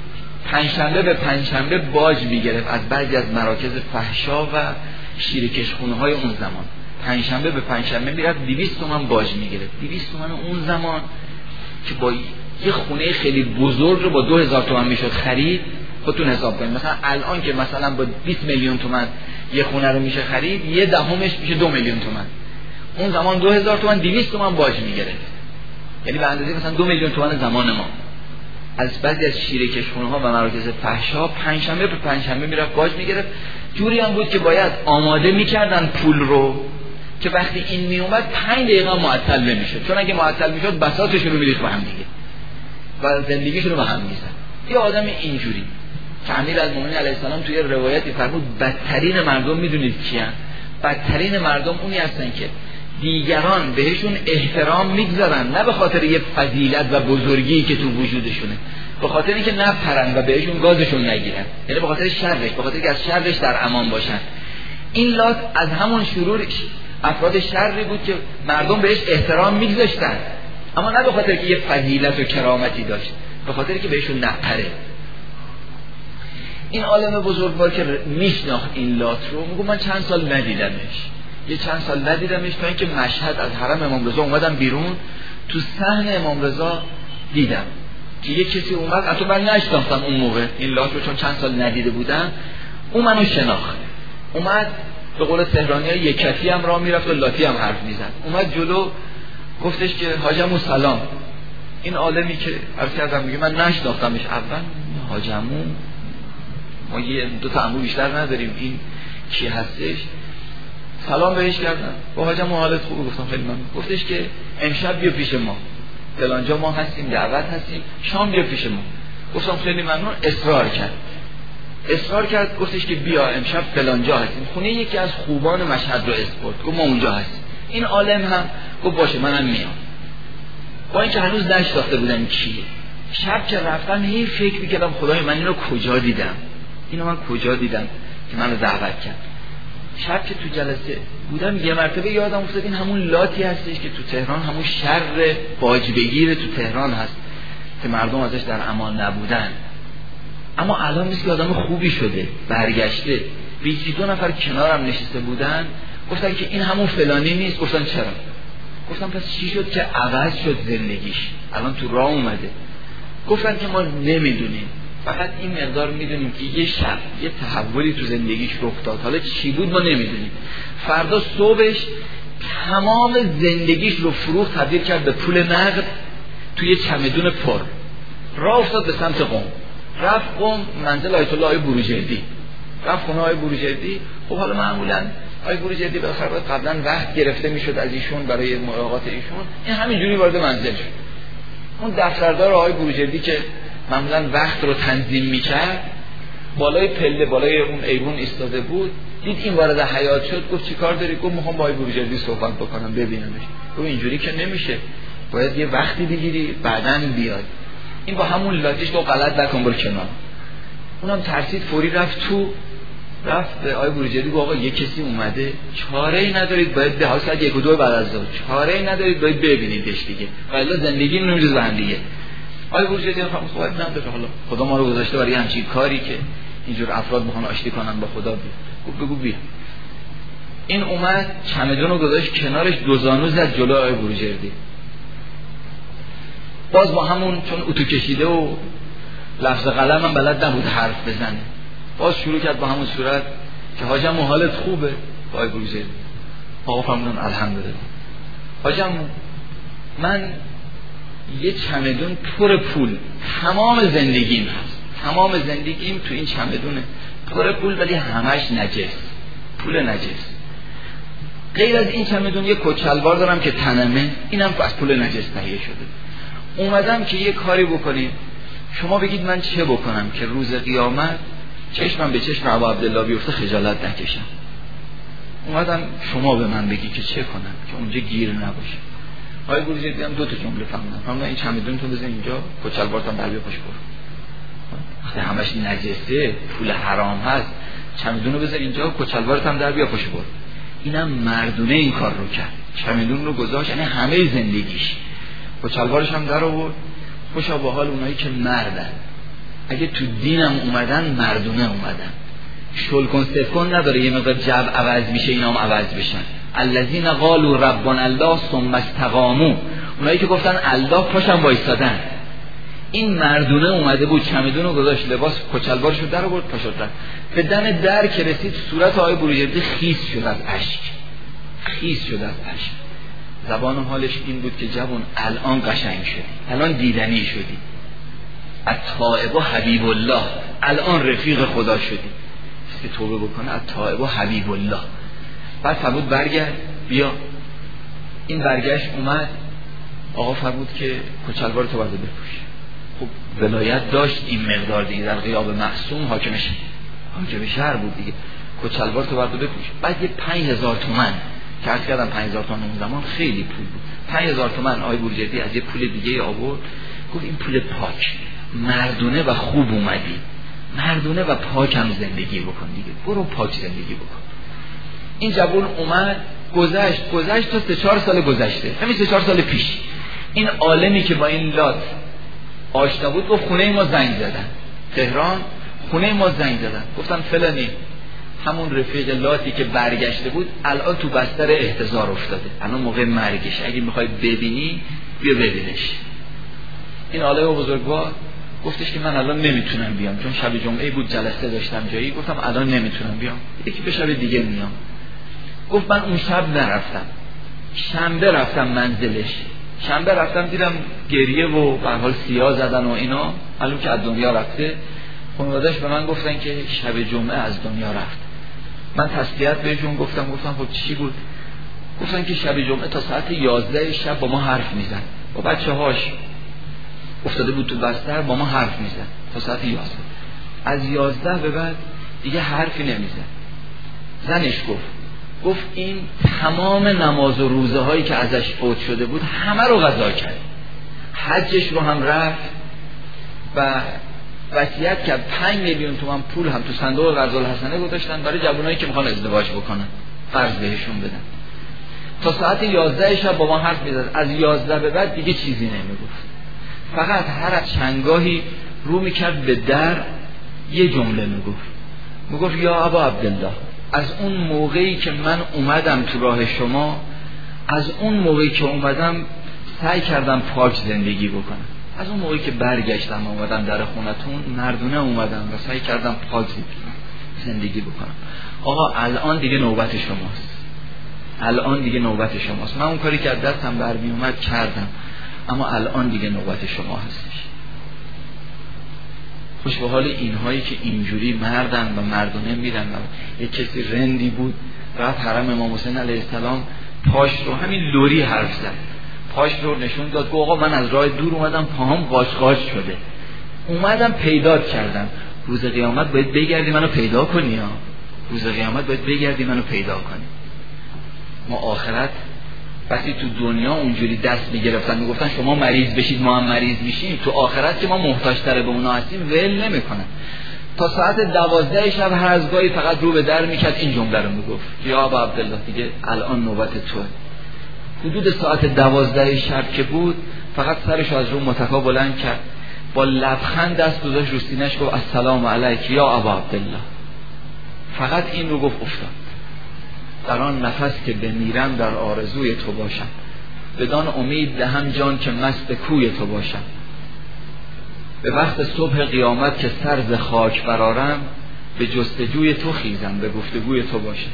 پنجشنبه به پنجشنبه باج میگرفت از بعضی از مراکز فحشا و شیرکشخونه های اون زمان. پنجشنبه به پنجشنبه میرفت دویست تومن باج میگرفت. دویست تومن اون زمان که با یه خونه خیلی بزرگ رو با دو هزار تومن میشد خرید. خودتون حساب کنید مثلا الان که مثلا با بیست میلیون تومن یه خونه رو میشه خرید، یه دهمش میشه دو میلیون تومن. اون زمان دو هزار تومن دویست تومن باج میگرفت، یعنی به اندازه مثلا دو میلیون تومن زمان ما. از بعضی از شیرکشخونه ها و مراکز فحشا پنجشنبه به پنجشنبه میرفت باج میگرفت. جوری هم بود که باید آماده میکردن پول رو که وقتی این میومد پنج دقیقه معطل نمیشد، چون اگه معطل میشد بساطش رو میریخت به هم دیگه و زندگیش رو به هم میزد. یه آدم اینجوری که امیرالمومنین علیه السلام توی روایتی فرمود بدترین مردم میدونید کیان؟ بدترین مردم اونی هستن که دیگران بهشون احترام میگذارن، نه به خاطر یه فضیلت و بزرگی که تو وجودشونه، به خاطر اینکه نپرن و بهشون گازشون نگیرن، یعنی به خاطر شرش، به خاطر اینکه از شرش در امان باشن. این لات از همون شروع افراد شری بود که مردم بهش احترام میگذاشتن، اما نه به خاطر که یه فضیلت و کرامتی داشت، به خاطر که بهشون نپره. این عالم بزرگوار که میشناخت این لات رو، میگم من چند سال ندیدمش، یه چند سال ندیدمش، تا اینکه مشهد از حرم امام رضا اومدم بیرون، تو صحن امام رضا دیدم که یه کسی اومد، حتی من نشناختم اون موقع این لات رو، چون چند سال ندیده بودم. اون منو شناخت، اومد به قول تهرانی‌ها یکتی هم راه میرفت و لاتی هم حرف میزد. اومد جلو گفتش که حاجمو سلام. این عالمی که عرض کردم میگه من نشناختمش اول، حاجمو ما یه دو تا عمو بیشتر نداریم، این کی هستش؟ سلام بهش کردم، با حاجمو حالت خوبه؟ گفتم خیلی ممنون. گفتش که امشب بیا پیش ما، فلانجا ما هستیم، دعوت هستیم، شام بیا پیش ما. گفتم خیلی ممنون. اصرار کرد اصرار کرد گفتش که بیا امشب فلانجا هستیم، خونه یکی از خوبان مشهد رو اسپورت. گفت ما اونجا هستیم. این عالم هم گفت باشه منم میام، با اینکه هنوز نشناخته بودم کیه. شب که رفتم هی فکر میکردم خدای من اینو کجا دیدم، اینو من کجا دیدم که منو دعوت کرد. شب که تو جلسه بودم یه مرتبه یادم افتاد این همون لاتی هستش که تو تهران، همون شر باج بگیر تو تهران هست که مردم ازش در امان نبودن، اما الان مثل آدم خوبی شده، برگشته. به یکی دو نفر کنارم نشسته بودن گفتن که این همون فلانی نیست. گفتن چرا؟ گفتم پس چی شد که عوض شد زندگیش، الان تو راه اومده؟ گفتن که ما نمیدونیم، فقط این مقدار میدونیم که یه شب یه تحولی تو زندگیش رخ داد، حالا چی بود ما نمیدونیم. فردا صبحش تمام زندگیش رو فروخت، تبدیل کرد به پول نقد توی چمدون پر، راه افتاد به سمت قم. رفت قم، منزل آیت الله آقای بروجردی، رفت خونه آقای بروجردی. خب حالا معمولا آقای بروجردی بالاخره قبلا وقت گرفته میشد از ایشون برای ملاقات ایشون، این همینجوری وارد منزل شد. اون دفتردار آقای بروجردی که معمولا وقت رو تنظیم میکرد بالای پله بالای اون ایوون ایستاده بود، دید این وارد حیاط شد. گفت چیکار داری؟ گفت میخوام با آقای بروجردی صحبت بکنم ببینمش. گفت اینجوری که نمیشه، باید یه وقتی بگیری بعداً بیاد. این با همون لاتیش گفت غلط نکن برو کنار. اونم ترسید فوری رفت تو، رفت به آقای بروجردی گفت آقا یه کسی اومده، چاره‌ای ندارید باید به حالت یک و دو بعد از ظهر، چاره‌ای ندارید باید ببینیدش دیگه، والا زندگی نمی‌ریزه به هم دیگه. آقای بروجردی هم صحبت نداره، حالا خدا ما رو گذاشته برای همچین کاری که اینجور افراد میخوان آشتی کنن با خدا. بیا گفت بگو بیا. این اومد چمدون رو گذاشت کنارش، دو زانو زد جلو آقای بروجردی. باز با همون چون اتو کشیده و لفظ قلم هم بلد نبود حرف بزنه، باز شروع کرد با همون صورت که حاجم حالت خوبه؟ آقای بروجردی آقا فرمودن الحمدلله. حاجم من یه چمدون پر پول، تمام زندگیم هست، تمام زندگیم تو این چمدونه پر پول، ولی همش نجس، پول نجس. غیر از این چمدون یه کچلوار دارم که تنمه، اینم از پول نجس تهیه شده. اومدم که یه کاری بکنیم، شما بگید من چه بکنم که روز قیامت چشمم به چشم ابا عبدالله بیفته خجالت نکشم. اومدم شما به من بگی که چه کنم که اونجا گیر نباشه. آقای بروجردی هم دو تا جمله فهمیدم. فهمیدم این چمدون تو بزن اینجا، کچلوارتم در بیا پاش برو. وقتی همش نجسه، پول حرام هست، چمدون رو بزن اینجا، کچلوارتم در بیا پاش برو. اینم مردونه این کار رو کرد، چمدون رو گذاشت، یعنی همه زندگیش. کچلوارش هم در آورد. خوشا به حال اونایی که مردن، اگه تو دینم اومدن مردونه اومدن، شلکن سفکن نداره یه مقدار جو عوض میشه اینا هم عوض بشن. الذین قالوا ربنا الله ثم استقاموا، اونایی که گفتن الله پاشن وایسادن. این مردونه اومده بود، چمدون رو گذاشت، لباس کچلوارش رو در آورد، پا شد رفت. به دم در که رسید صورت آقای بروجردی خیس شد از اشک، خیس شد از اشک. زبان حالش این بود که جوان الان قشنگ شدی، الان دیدنی شدی، التائب حبیب الله، الان رفیق خدا شدی. که توبه بکنه التائب حبیب الله. بعد فرمود برگرد بیا. این برگشت اومد، آقا فرمود که کچلوار تو برده بپوش. خب ولایت داشت این مقدار دیگه، در غیاب معصوم حاکمش حاکم شهر بود دیگه، کچلوار تو برده بپوش. بعد یه پنج هزار تومن که عرض کردم پنج هزار تومن اون زمان خیلی پول بود، پنج هزار تومن آقای بروجردی از یه پول دیگه آورد، گفت این پول پاک، مردونه و خوب اومدی، مردونه و پاک هم زندگی بکن دیگه، برو پاک زندگی بکن. این جوان اومد، گذشت گذشت تا سه چهار سال گذشته، همین سه چهار سال پیش این عالمی که با این لات آشنا بود گفت خونه ما زنگ زدن، تهران خونه ما زنگ زدن، گفتن فلانی همون رفیق لاتی که برگشته بود الان تو بستر احتضار افتاده، الان موقع مرگش، اگه میخوای ببینی بیا ببینش. این عالم بزرگوار گفتش که من الان نمیتونم بیام، چون شب جمعه بود جلسه داشتم جایی، گفتم الان نمیتونم بیام، یکی به شب دیگه میام. گفت من اون شب نرفتم، شنبه رفتم منزلش، شنبه رفتم دیدم گریه و به حال سیاه زدن و اینا، معلوم که از دنیا رفته. خانواده‌اش به من گفتن که شب جمعه از دنیا رفت. من تسلیت بهشون گفتم گفتم خب چی بود؟ گفتن که شب جمعه تا ساعت یازده شب با ما حرف میزن، با بچه‌هاش افتاده بود تو بستر با ما حرف میزن تا ساعت یازده. از یازده به بعد دیگه حرفی نمیزن. زنش گفت گفت این تمام نماز و روزه هایی که ازش فوت شده بود همه رو قضا کرد، حجش رو هم رفت و وصیت کرد پنج میلیون تومان پول هم تو صندوق قرض الحسنه گذاشتن برای جوانایی که میخوان ازدواج بکنن، قرض بهشون بدن. تا ساعت یازده شب با ما حرف میزد، از یازده به بعد دیگه چیزی نمیگفت، فقط هر چندگاهی رو میکرد به در یه جمله میگفت، میگفت یا ابا عبدالله، از اون موقعی که من اومدم تو راه شما، از اون موقعی که اومدم سعی کردم پاک زندگی بکنم، از اون موقعی که برگشتم اومدم در خونتون مردونه اومدم و سعی کردم پاک زندگی بکنم. آقا الان دیگه نوبت شماست، الان دیگه نوبت شماست. من اون کاری که دستم برمی اومد کردم، اما الان دیگه نوبت شما هستش. خوش به حال اینهایی که اینجوری مردن و مردونه میرن. یک کسی رندی بود رفت حرم امام حسین علیه السلام، پاش رو همین لوری حرف زد، پاش رو نشون داد، گفت آقا من از راه دور اومدم پاهم قاش قاش شده، اومدم پیدا کردم، روز قیامت باید بگردی منو پیدا کنی ها. روز قیامت باید بگردی منو پیدا کنی. ما آخرت وقتی تو دنیا اونجوری دست میگرفتن میگفتن شما مریض بشید ما هم مریض میشیم، تو آخرت که ما محتاج‌تر به اونا هستیم ول نمیکنن. تا ساعت دوازده شب هر از گاهی فقط رو به در میکرد این جمله رو میگفت یا ابا عبدالله دیگه الان نوبت توه. حدود ساعت دوازده شب که بود فقط سرش از رو متکا بلند کرد، با لبخند دست گذاشت رو سینه‌اش گفت السلام علیک یا ابا عبدالله. فقط این رو گفت افتاد. در آن نفس که بمیرم در آرزوی تو باشم، بدان امید دهم جان که مست کوی تو باشم. به وقت صبح قیامت که سر ز خاک برارم، به جستجوی تو خیزم به گفتگوی تو باشم.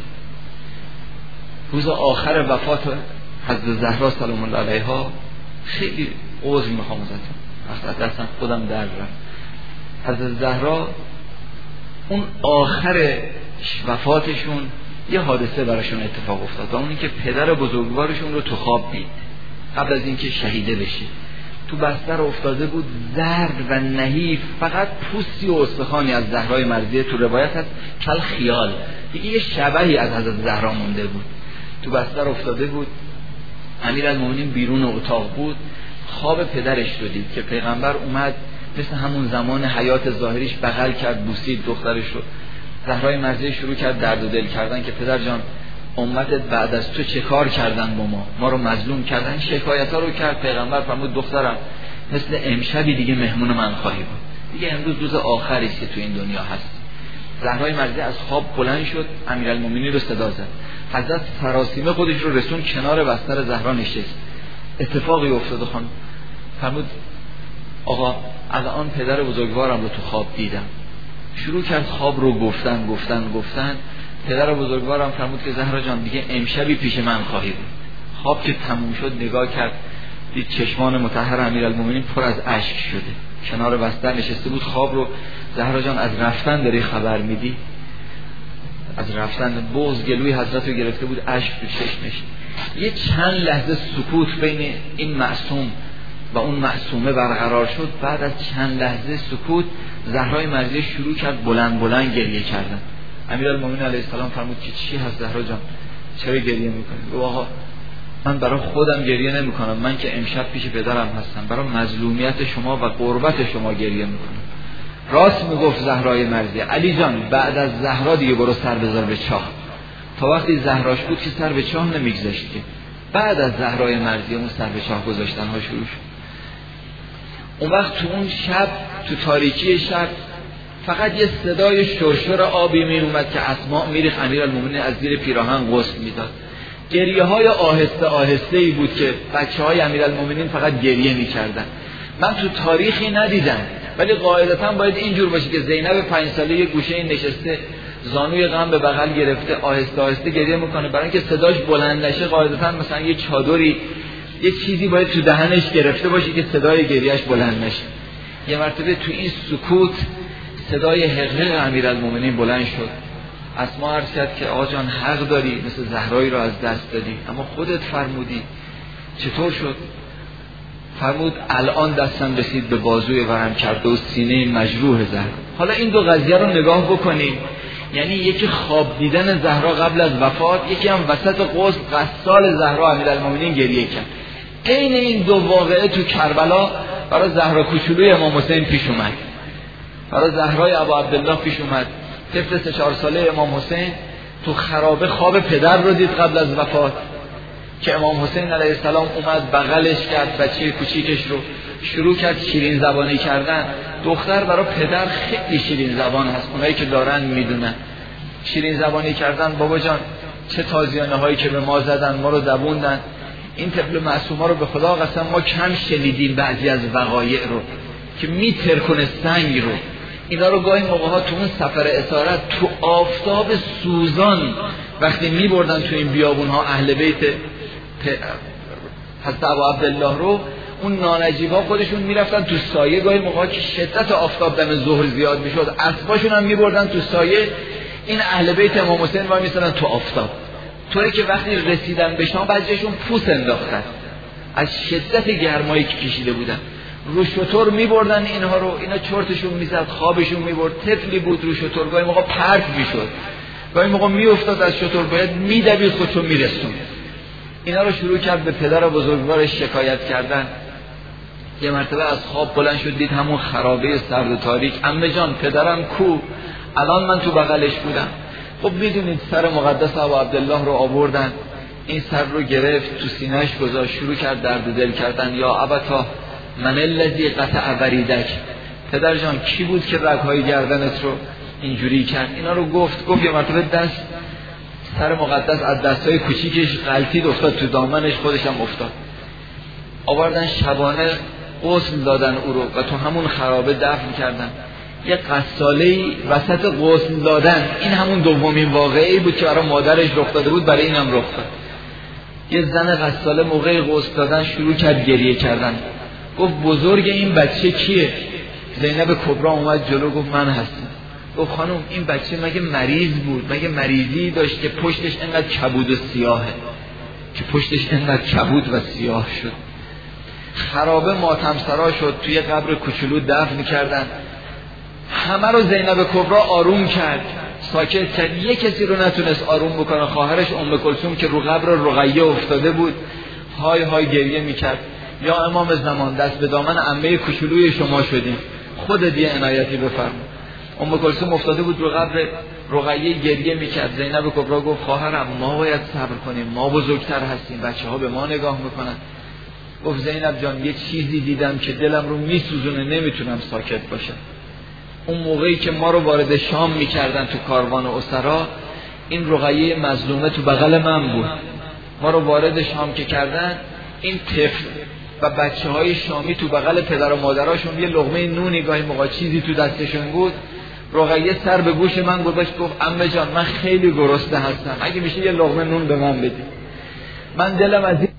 روز آخر وفات حضرت زهرا سلام الله علیها، خیلی عذر میخوام ازتون وقت دستم خودم در رفت. حضرت زهرا اون آخر وفاتشون یه حادثه براشون اتفاق افتاد و اون اینکه پدر بزرگوارشون رو تو خواب دید قبل از اینکه شهیده بشه. تو بستر افتاده بود، زرد و نحیف، فقط پوستی و استخوانی از زهرای مرضیه تو روایت هست کل خیال، دیگه یه شبحی از حضرت زهرا مونده بود. تو بستر افتاده بود، امیرالمومنین بیرون اتاق بود، خواب پدرش رو دید که پیغمبر اومد مثل همون زمان حیات ظاهریش بغل کرد، بوسید دخترش رو. زهرای مرضیه شروع کرد درد و دل کردن که پدر جان امتت بعد از تو چه کار کردن با ما، ما رو مظلوم کردن، شکایت ها رو کرد. پیغمبر فرمود دخترم مثل امشبی دیگه مهمون من خواهی بود، دیگه امروز روز آخری است که تو این دنیا هست. زهرای مرضیه از خواب بلند شد، امیرالمومنین رو صدا زد. حضرت سراسیمه خودش رو رسون کنار بستر زهرا نشست. اتفاقی افتاد خانم. فرمود آقا الان پدر بزرگوارم رو تو خواب دیدم. شروع کرد خواب رو گفتن گفتن گفتن. پدر بزرگوارم فرمود که زهرا جان دیگه امشبی پیش من خواهی بود. خواب که تموم شد نگاه کرد، دید چشمان مطهر امیرالمومنین پر از اشک شده، کنار بستر نشسته بود. خواب رو زهرا جان از رفتن داری خبر میدی؟ از رفتن. بغض گلوی حضرت رو گرفته بود، اشک تو چشمش. یه چند لحظه سکوت بین این معصوم و اون معصومه برقرار شد. بعد از چند لحظه سکوت زهرای مرضیه شروع کرد بلند بلند گریه کردن. امیرالمومنین علیه السلام فرمود که چی هست زهرا جان، چرا گریه میکنی؟ گفت آقا من برای خودم گریه نمی کنم، من که امشب پیش پدرم هستم، برای مظلومیت شما و قربت شما گریه میکنم. راست میگفت زهرای مرضیه. علی جان بعد از زهرا دیگه برو سر بذار به چاه. تا وقتی زهراش بود که سر به چاه نمیگذاشت، که بعد از زهرای مرضیه اون سر به چاه گذاشتن ها شروع شد. اون وقت تو اون شب، تو تاریکی شب، فقط یه صدای شرشر آبی می اومد که اسماء میریخت. امیرالمومنین از زیر پیراهن غسل میداد. گریه های آهسته آهسته ای بود که بچه های امیرالمومنین فقط گریه میکردن. من تو تاریخی ندیدم، ولی قاعدتا باید اینجور باشه که زینب پنج ساله یه گوشه نشسته، زانوی غم به بغل گرفته، آهسته آهسته گریه میکنه. برای اینکه صداش بلند نشه قاعدتا مثلا یه چادری، یه چیزی باید تو دهنش گرفته باشه که صدای گریهش بلند نشه. یه مرتبه تو این سکوت صدای حقیق امیرالمومنین بلند شد. اسما عرض کرد که آقا جان حق داری، مثل زهرایی رو از دست دادی، اما خودت فرمودی. چطور شد؟ فرمود الان دستم رسید به بازوی ورم کرده و سینه مجروح زهرا. حالا این دو قضیه رو نگاه بکنیم، یعنی یکی خواب دیدن زهرا قبل از وفات، یکی هم وسط غسل غسال زهرا امیرالمومنین گریه کرد. عین این دو واقعه تو کربلا برای زهرا کوچولوی امام حسین پیش اومد، برای زهرای ابا عبدالله پیش اومد. طفل سه چهار ساله امام حسین تو خرابه خواب پدر رو دید قبل از وفات، که امام حسین علیه السلام اومد بغلش کرد، بچه کوچیکش رو شروع کرد شیرین زبانی کردن. دختر برای پدر خیلی شیرین زبان هست، اونایی که دارن میدونن. شیرین زبانی کردن، بابا جان چه تازیانه هایی که به ما زدن، ما رو دبوندن. این طفل معصوما رو به خدا قسم ما کم شنیدیم بعضی از وقایع رو که میترکنه سنگ رو. اینا رو گاهی موقع ها تو اون سفر اسارت تو آفتاب سوزان وقتی می بردن تو این بیابون ها اهل بیت حضرت ابا عبدالله رو، اون نانجیبا خودشون میرفتن تو سایه. گاهی موقع که شدت آفتاب دم ظهر زیاد میشد اسباشون هم می بردن تو سایه، این اهل بیت امام حسین وای میستادن تو آفتاب، طوری که وقتی رسیدن به شام بعضیشون پوست انداختن از شدت گرمایی که کشیده بودن. رو شتر می بردن اینها رو، اینا چرتشون میزد، خوابشون می برد. طفلی بود رو شتر، گاهی موقع پرت میشد، گاهی موقع می افتاد از شتر، باید می دوید خودشون می رسون. اینا رو شروع کرد به پدر بزرگوارش شکایت کردن. یه مرتبه از خواب بلند شد، دید همون خرابه سرد و تاریک. عمه جان پدرم کو؟ الان من تو بغلش بودم. خب میدونید سر مقدس ابا عبدالله رو آوردن، این سر رو گرفت تو سینه‌اش گذاشت، شروع کرد درد دل کردن. یا ابتا من الذی قطع وریدک، پدر جان کی بود که رگ‌های گردنت رو اینجوری کرد؟ اینا رو گفت. گفت یه مرتبه دست سر مقدس از دستای کوچیکش غلطید افتاد تو دامنش، خودش هم افتاد. آوردن شبانه غسل دادن او رو و تو همون خرابه دفن کردن. یه غساله‌ای وسط غسل دادن، این همون دومین واقعه‌ای بود که برای مادرش رخ داده بود، برای اینم رخ داد. یه زن غساله موقع غسل دادن شروع کرد گریه کردن. گفت بزرگ این بچه کیه؟ زینب کبری اومد جلو، گفت من هستم. گفت خانم این بچه مگه مریض بود؟ مگه مریضی داشت که پشتش انقدر کبود و سیاهه، که پشتش انقدر کبود و سیاه شد؟ خرابه ماتم سرا شد، توی قبر کوچولو دفن کردن. همه رو زینب کبری آروم کرد، ساکت کرد. یه کسی رو نتونست آروم بکنه، خواهرش ام کلثوم که رو قبر رقیه افتاده بود های های گریه میکرد. یا امام زمان دست به دامن عمه کوچولوی شما شدیم، خودت یه عنایتی بفرما. ام کلثوم افتاده بود رو قبر رقیه گریه میکرد. زینب کبری گفت خواهرم ما باید صبر کنیم، ما بزرگتر هستیم، بچه ها به ما نگاه میکنن. گفت زینب جان یه چیزی دیدم که دلم رو میسوزونه، نمیتونم ساکت باشم. اون موقعی که ما رو وارد شام میکردن تو کاروان اسرا، این رقیه مظلومه تو بغل من بود. ما رو وارد شام که کردن، این طفل و بچه های شامی تو بغل پدر و مادراشون، یه لقمه نونی گاهی موقع چیزی تو دستشون بود. رقیه سر به گوش من گذاشت گفت عمه جان من خیلی گرسنه هستم، اگه میشه یه لقمه نون به من بدی. من دلم از